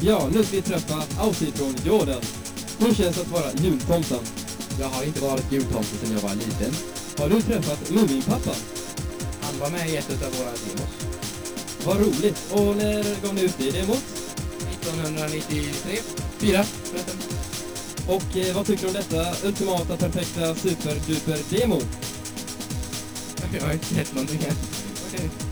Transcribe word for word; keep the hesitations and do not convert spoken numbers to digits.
Ja, nu ska vi träffa Aussie från Jordan. Hur känns det att vara jultomten? Jag har inte varit jultomte sedan jag var liten. Har du träffat Muminpappa? Han var med i ett av våra demos. Vad roligt. Och när gav ni ut det demot? nittonhundranittiotre. Fyra, förresten. Och eh, vad tycker du om detta ultimata, perfekta, superduper demo? Jag har inte sett någonting än.